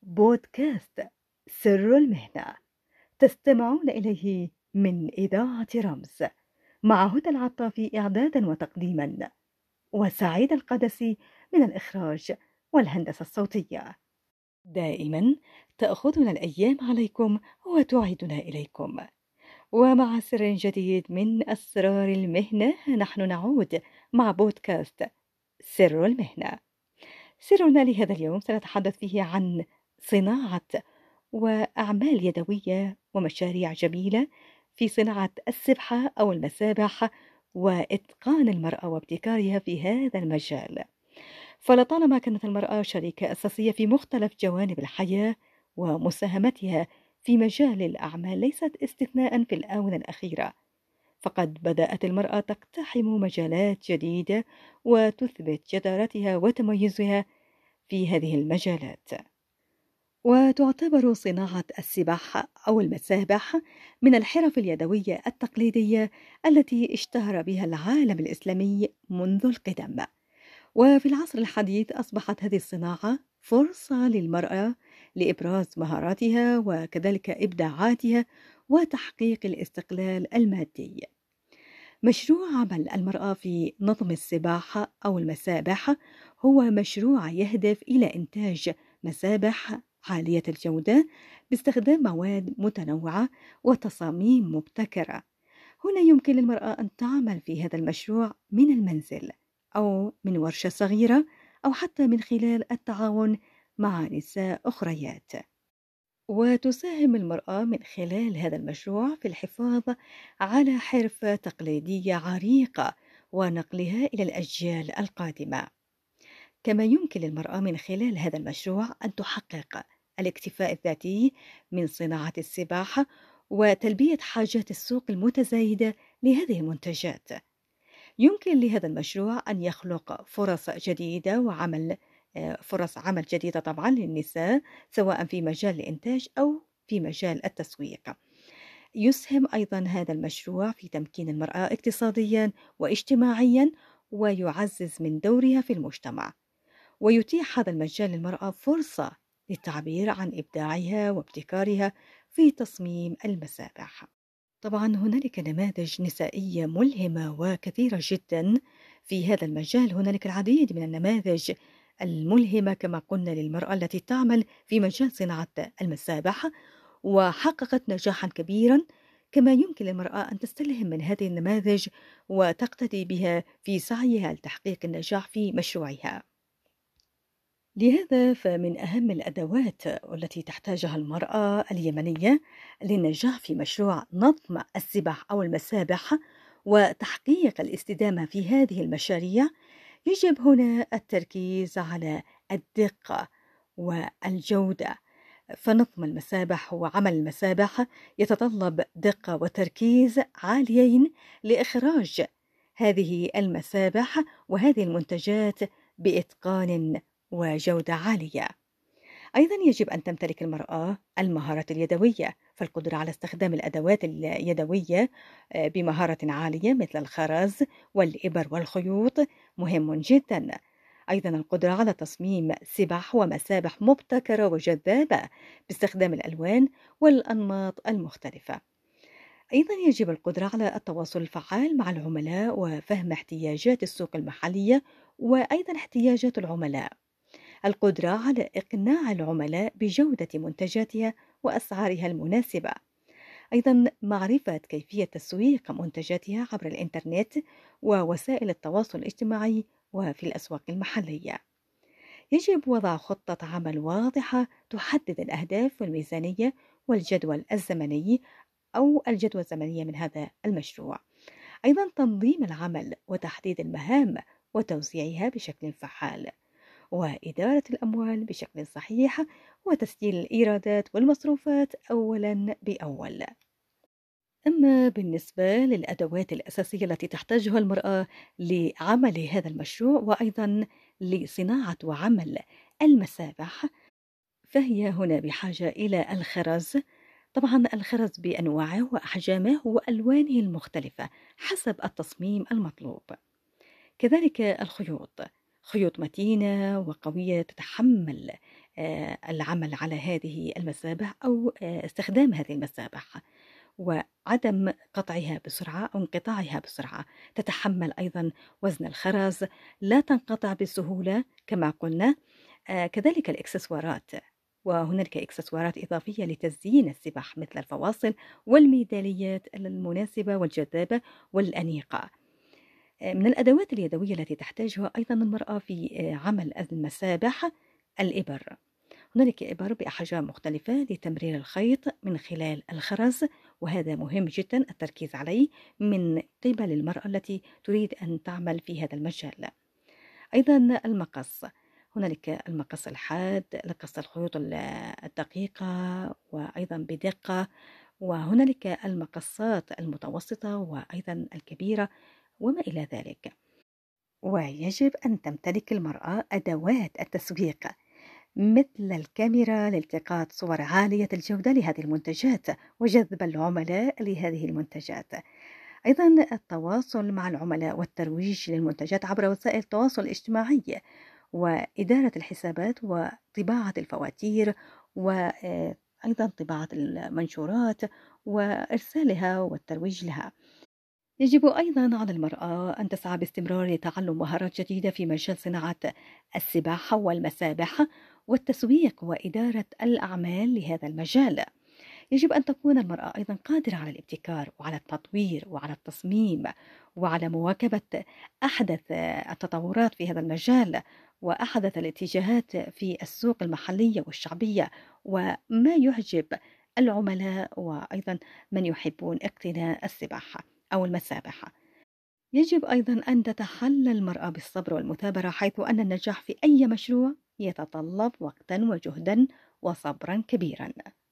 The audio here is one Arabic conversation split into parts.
بودكاست سر المهنة، تستمعون إليه من إذاعة رمز، مع هدى العطافي إعدادا وتقديما، وسعيد القدسي من الإخراج والهندسة الصوتية. دائما تأخذنا الأيام عليكم وتعيدنا إليكم، ومع سر جديد من أسرار المهنة نحن نعود مع بودكاست سر المهنة. سرنا لهذا اليوم سنتحدث فيه عن صناعة وأعمال يدوية ومشاريع جميلة في صناعة السبحة أو المسابح، وإتقان المرأة وابتكارها في هذا المجال. فلطالما كانت المرأة شريكة أساسية في مختلف جوانب الحياة، ومساهمتها في مجال الأعمال ليست استثناء في الآونة الأخيرة، فقد بدأت المرأة تقتحم مجالات جديدة وتثبت جدارتها وتميزها في هذه المجالات. وتعتبر صناعة السباحة أو المسابح من الحرف اليدوية التقليدية التي اشتهر بها العالم الإسلامي منذ القدم. وفي العصر الحديث أصبحت هذه الصناعة فرصة للمرأة لإبراز مهاراتها وكذلك إبداعاتها وتحقيق الاستقلال المادي. مشروع عمل المرأة في نظم السباحة أو المسابح هو مشروع يهدف إلى إنتاج مسابح عالية الجودة باستخدام مواد متنوعة وتصاميم مبتكرة. هنا يمكن للمرأة أن تعمل في هذا المشروع من المنزل أو من ورشة صغيرة، أو حتى من خلال التعاون مع نساء أخريات. وتساهم المرأة من خلال هذا المشروع في الحفاظ على حرفة تقليدية عريقة ونقلها إلى الأجيال القادمة. كما يمكن للمرأة من خلال هذا المشروع أن تحقق الاكتفاء الذاتي من صناعة السباحة وتلبية حاجات السوق المتزايدة لهذه المنتجات. يمكن لهذا المشروع أن يخلق فرص جديدة وعمل فرص عمل جديدة طبعا للنساء، سواء في مجال الإنتاج أو في مجال التسويق. يسهم أيضا هذا المشروع في تمكين المرأة اقتصاديا واجتماعيا، ويعزز من دورها في المجتمع، ويتيح هذا المجال للمرأة فرصة للتعبير عن إبداعها وابتكارها في تصميم المسابح. طبعا هنالك نماذج نسائية ملهمة وكثيرة جدا في هذا المجال. هنالك العديد من النماذج الملهمة كما قلنا للمرأة التي تعمل في مجال صناعة المسابح وحققت نجاحا كبيرا. كما يمكن للمرأة أن تستلهم من هذه النماذج وتقتدي بها في سعيها لتحقيق النجاح في مشروعها. لهذا فمن أهم الأدوات التي تحتاجها المرأة اليمنية للنجاح في مشروع نظم السباح أو المسابح وتحقيق الاستدامة في هذه المشاريع، يجب هنا التركيز على الدقة والجودة. فنظم المسابح وعمل المسابح يتطلب دقة وتركيز عاليين لإخراج هذه المسابح وهذه المنتجات بإتقان وجودة عالية. أيضا يجب أن تمتلك المرأة المهارات اليدوية، فالقدرة على استخدام الأدوات اليدوية بمهارة عالية مثل الخرز والإبر والخيوط مهم جدا. أيضا القدرة على تصميم سبح ومسابح مبتكرة وجذابة باستخدام الألوان والأنماط المختلفة. أيضا يجب القدرة على التواصل الفعال مع العملاء وفهم احتياجات السوق المحلية وأيضا احتياجات العملاء. القدرة على إقناع العملاء بجودة منتجاتها وأسعارها المناسبة. أيضا معرفة كيفية تسويق منتجاتها عبر الإنترنت ووسائل التواصل الاجتماعي وفي الأسواق المحلية. يجب وضع خطة عمل واضحة تحدد الأهداف والميزانية والجدول الزمني أو الجدوى الزمنية من هذا المشروع. أيضا تنظيم العمل وتحديد المهام وتوزيعها بشكل فعال، وإدارة الأموال بشكل صحيح، وتسجيل الإيرادات والمصروفات أولا بأول. أما بالنسبة للأدوات الأساسية التي تحتاجها المرأة لعمل هذا المشروع وأيضا لصناعة وعمل المسابح، فهي هنا بحاجة إلى الخرز. طبعا الخرز بأنواعه وأحجامه وألوانه المختلفة حسب التصميم المطلوب. كذلك الخيوط، خيوط متينة وقوية تتحمل العمل على هذه المسابح أو استخدام هذه المسابح وعدم قطعها بسرعة أو انقطاعها بسرعة. تتحمل أيضا وزن الخرز، لا تنقطع بسهولة كما قلنا. كذلك الإكسسوارات، وهنالك إكسسوارات إضافية لتزيين السباح مثل الفواصل والميداليات المناسبة والجذابة والأنيقة. من الأدوات اليدوية التي تحتاجها أيضا المرأة في عمل المسابح الإبر. هنالك إبر بأحجام مختلفة لتمرير الخيط من خلال الخرز، وهذا مهم جدا التركيز عليه من قبل المرأة التي تريد أن تعمل في هذا المجال. أيضا المقص، هنالك المقص الحاد لقص الخيوط الدقيقة وأيضا بدقة، وهنالك المقصات المتوسطة وأيضا الكبيرة وما إلى ذلك. ويجب أن تمتلك المرأة أدوات التسويق مثل الكاميرا لالتقاط صور عالية الجودة لهذه المنتجات وجذب العملاء لهذه المنتجات. أيضا التواصل مع العملاء والترويج للمنتجات عبر وسائل التواصل الاجتماعي، وإدارة الحسابات وطباعة الفواتير، وأيضا طباعة المنشورات وإرسالها والترويج لها. يجب أيضا على المرأة أن تسعى باستمرار لتعلم مهارات جديدة في مجال صناعة السباحة والمسابح والتسويق وإدارة الأعمال لهذا المجال. يجب أن تكون المرأة أيضا قادرة على الابتكار وعلى التطوير وعلى التصميم وعلى مواكبة أحدث التطورات في هذا المجال وأحدث الاتجاهات في السوق المحلية والشعبية وما يعجب العملاء وأيضا من يحبون اقتناء السباحة أو المسابح. يجب أيضا أن تتحلى المرأة بالصبر والمثابرة، حيث أن النجاح في أي مشروع يتطلب وقتا وجهدا وصبرا كبيرا.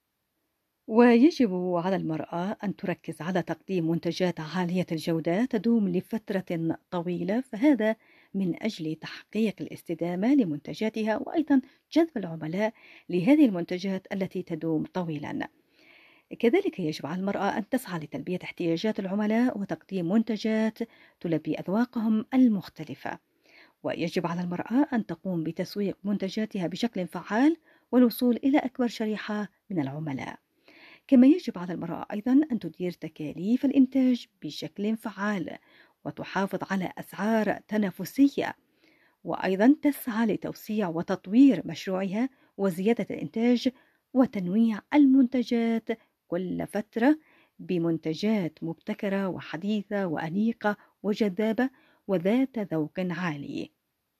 ويجب على المرأة أن تركز على تقديم منتجات عالية الجودة تدوم لفترة طويلة، فهذا من أجل تحقيق الاستدامة لمنتجاتها وأيضا جذب العملاء لهذه المنتجات التي تدوم طويلا. كذلك يجب على المرأة أن تسعى لتلبية احتياجات العملاء وتقديم منتجات تلبي أذواقهم المختلفة. ويجب على المرأة أن تقوم بتسويق منتجاتها بشكل فعال والوصول إلى أكبر شريحة من العملاء. كما يجب على المرأة أيضا أن تدير تكاليف الإنتاج بشكل فعال وتحافظ على أسعار تنافسية، وأيضا تسعى لتوسيع وتطوير مشروعها وزيادة الإنتاج وتنويع المنتجات كل فترة بمنتجات مبتكرة وحديثة وأنيقة وجذابة وذات ذوق عالي.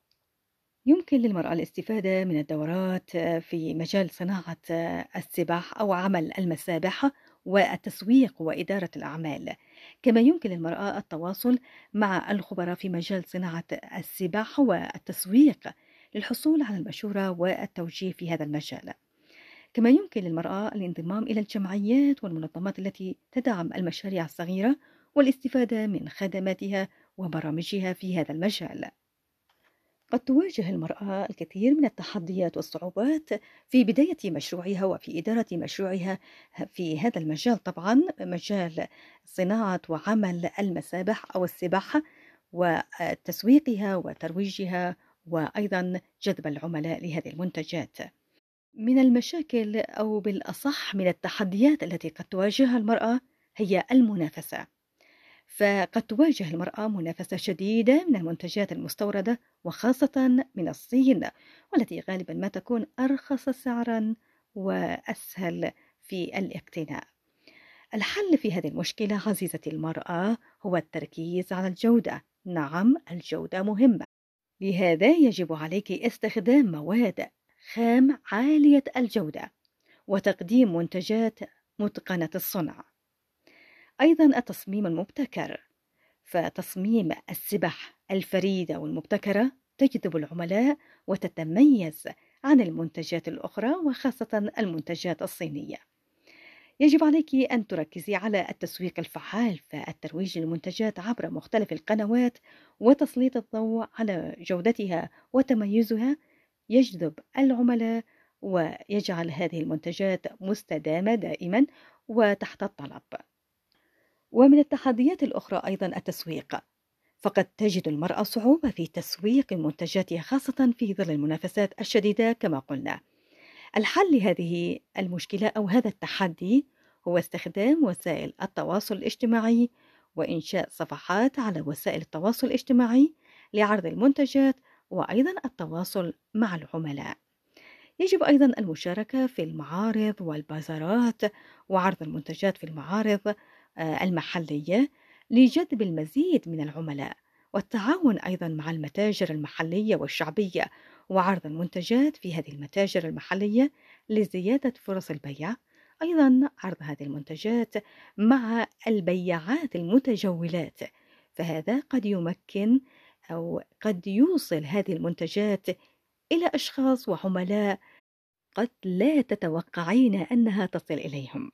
يمكن للمرأة الاستفادة من الدورات في مجال صناعة السباح أو عمل المسابح والتسويق وإدارة الأعمال. كما يمكن للمرأة التواصل مع الخبراء في مجال صناعة السباحة والتسويق للحصول على المشورة والتوجيه في هذا المجال. كما يمكن للمرأة الانضمام إلى الجمعيات والمنظمات التي تدعم المشاريع الصغيرة والاستفادة من خدماتها وبرامجها في هذا المجال. قد تواجه المرأة الكثير من التحديات والصعوبات في بداية مشروعها وفي إدارة مشروعها في هذا المجال، طبعا مجال صناعة وعمل المسابح أو السباحة وتسويقها وترويجها وأيضا جذب العملاء لهذه المنتجات. من المشاكل أو بالأصح من التحديات التي قد تواجهها المرأة هي المنافسة. فقد تواجه المرأة منافسة شديدة من المنتجات المستوردة وخاصة من الصين، والتي غالبا ما تكون أرخص سعرا وأسهل في الاقتناء. الحل في هذه المشكلة عزيزتي المرأة هو التركيز على الجودة. نعم، الجودة مهمة، لهذا يجب عليك استخدام مواد خام عالية الجودة وتقديم منتجات متقنة الصنع. أيضا التصميم المبتكر، فتصميم السبح الفريدة والمبتكرة تجذب العملاء وتتميز عن المنتجات الأخرى وخاصة المنتجات الصينية. يجب عليك أن تركزي على التسويق الفعال، فالترويج للمنتجات عبر مختلف القنوات وتسليط الضوء على جودتها وتميزها يجذب العملاء ويجعل هذه المنتجات مستدامة دائما وتحت الطلب. ومن التحديات الأخرى أيضا التسويق، فقد تجد المرأة صعوبة في تسويق منتجاتها خاصة في ظل المنافسات الشديدة كما قلنا. الحل لهذه المشكلة أو هذا التحدي هو استخدام وسائل التواصل الاجتماعي وإنشاء صفحات على وسائل التواصل الاجتماعي لعرض المنتجات وأيضا التواصل مع العملاء. يجب أيضا المشاركة في المعارض والبازارات وعرض المنتجات في المعارض المحلية لجذب المزيد من العملاء، والتعاون أيضا مع المتاجر المحلية والشعبية وعرض المنتجات في هذه المتاجر المحلية لزيادة فرص البيع. أيضا عرض هذه المنتجات مع البياعات المتجولات، فهذا قد يمكن أو قد يوصل هذه المنتجات إلى أشخاص وعملاء قد لا تتوقعين أنها تصل إليهم.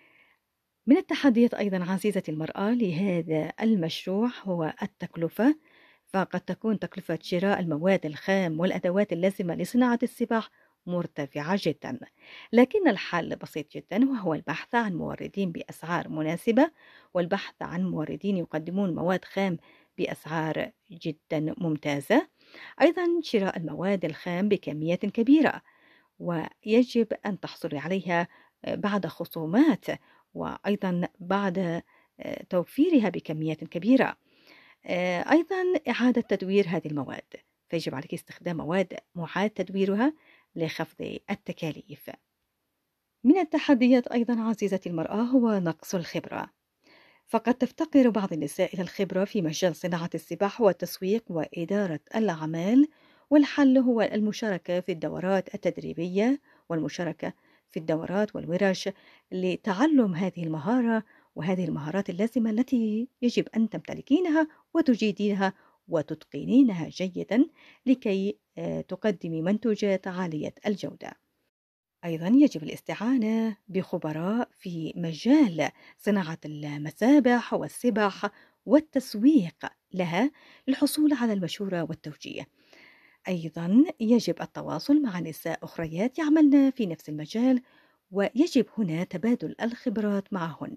من التحديات أيضا عزيزتي المرأة لهذا المشروع هو التكلفة، فقد تكون تكلفة شراء المواد الخام والأدوات اللازمة لصناعة السباح مرتفعة جدا، لكن الحل بسيط جدا وهو البحث عن موردين بأسعار مناسبة والبحث عن موردين يقدمون مواد خام بأسعار جدا ممتازة. أيضا شراء المواد الخام بكميات كبيرة ويجب أن تحصلي عليها بعد خصومات وأيضا بعد توفيرها بكميات كبيرة. أيضا إعادة تدوير هذه المواد، فيجب عليك استخدام مواد معاد تدويرها لخفض التكاليف. من التحديات أيضا عزيزتي المرأة هو نقص الخبرة، فقد تفتقر بعض النساء إلى الخبرة في مجال صناعة السباحة والتسويق وإدارة الأعمال، والحل هو المشاركة في الدورات التدريبية والمشاركة في الدورات والورش لتعلم هذه المهارة وهذه المهارات اللازمة التي يجب أن تمتلكينها وتجيدينها وتتقنينها جيدا لكي تقدمي منتوجات عالية الجودة. أيضا يجب الاستعانة بخبراء في مجال صناعة المسابح والسبح والتسويق لها للحصول على المشورة والتوجيه. أيضا يجب التواصل مع نساء أخريات يعملن في نفس المجال ويجب هنا تبادل الخبرات معهن.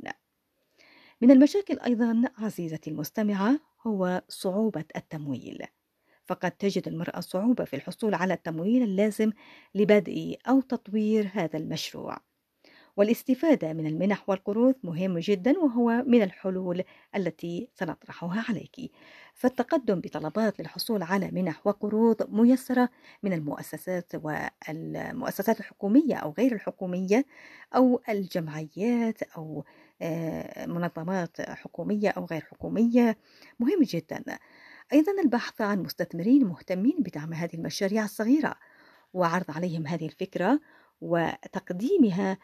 من المشاكل أيضا عزيزتي المستمعة هو صعوبة التمويل، فقد تجد المرأة صعوبة في الحصول على التمويل اللازم لبدء أو تطوير هذا المشروع، والاستفادة من المنح والقروض مهم جدا وهو من الحلول التي سنطرحها عليك. فالتقدم بطلبات للحصول على منح وقروض ميسرة من المؤسسات والمؤسسات الحكومية أو غير الحكومية أو الجمعيات أو منظمات حكومية أو غير حكومية مهم جدا. أيضا البحث عن مستثمرين مهتمين بدعم هذه المشاريع الصغيرة وعرض عليهم هذه الفكرة وتقديمها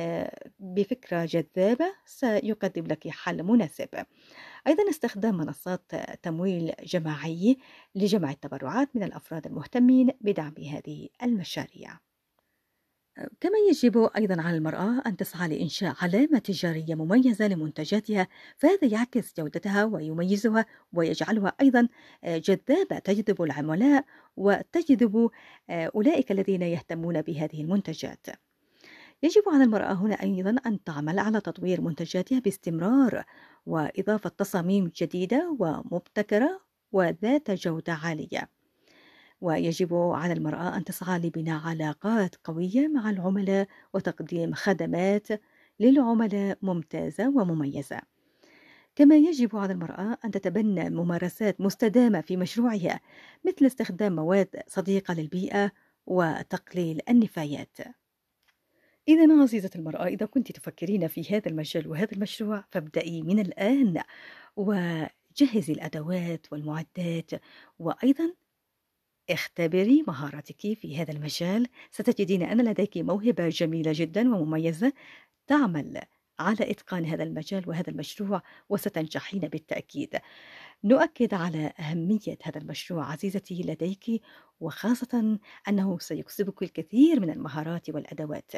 بفكرة جذابة سيقدم لك حل مناسب. أيضا استخدام منصات تمويل جماعي لجمع التبرعات من الأفراد المهتمين بدعم هذه المشاريع. كما يجب أيضا على المرأة أن تسعى لإنشاء علامة تجارية مميزة لمنتجاتها، فهذا يعكس جودتها ويميزها ويجعلها أيضا جذابة، تجذب العملاء وتجذب أولئك الذين يهتمون بهذه المنتجات. يجب على المرأة هنا أيضا أن تعمل على تطوير منتجاتها باستمرار وإضافة تصاميم جديدة ومبتكرة وذات جودة عالية. ويجب على المرأة أن تسعى لبناء علاقات قوية مع العملاء وتقديم خدمات للعملاء ممتازة ومميزة. كما يجب على المرأة أن تتبنى ممارسات مستدامة في مشروعها مثل استخدام مواد صديقة للبيئة وتقليل النفايات. إذا عزيزة المرأة، إذا كنت تفكرين في هذا المجال وهذا المشروع فابدأي من الآن وجهزي الأدوات والمعدات، وأيضا اختبري مهاراتك في هذا المجال، ستجدين أن لديك موهبة جميلة جدا ومميزة تعمل على إتقان هذا المجال وهذا المشروع وستنجحين بالتأكيد. نؤكد على أهمية هذا المشروع عزيزتي لديك، وخاصة أنه سيكسبك الكثير من المهارات والأدوات.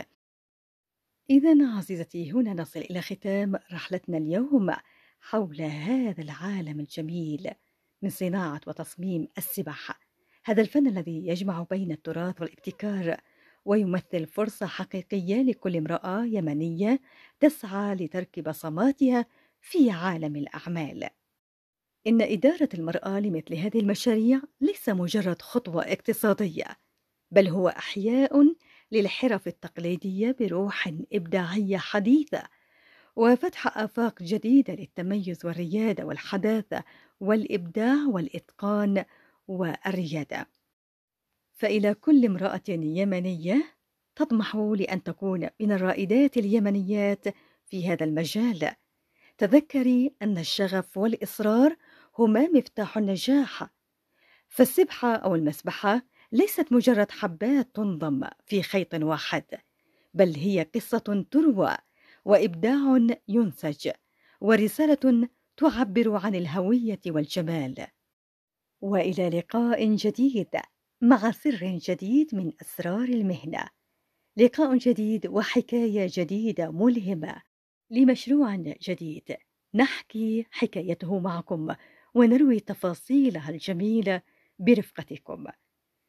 إذا عزيزتي هنا نصل إلى ختام رحلتنا اليوم حول هذا العالم الجميل من صناعة وتصميم السباحة، هذا الفن الذي يجمع بين التراث والابتكار ويمثل فرصة حقيقية لكل امرأة يمنية تسعى لترك بصماتها في عالم الأعمال. إن إدارة المرأة لمثل هذه المشاريع ليس مجرد خطوة اقتصادية، بل هو إحياء للحرف التقليدية بروح إبداعية حديثة، وفتح آفاق جديدة للتميز والريادة والحداثة والإبداع والإتقان والريادة. فإلى كل امرأة يمنية تطمح لأن تكون من الرائدات اليمنيات في هذا المجال، تذكري أن الشغف والإصرار هما مفتاح النجاح. فالسبحة أو المسبحة ليست مجرد حبات تنضم في خيط واحد، بل هي قصة تروى وإبداع ينسج ورسالة تعبر عن الهوية والجمال. وإلى لقاء جديد مع سر جديد من أسرار المهنة، لقاء جديد وحكاية جديدة ملهمة لمشروع جديد نحكي حكايته معكم ونروي تفاصيلها الجميلة برفقتكم.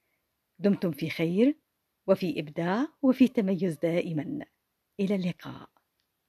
دمتم في خير وفي إبداع وفي تميز دائما. إلى اللقاء.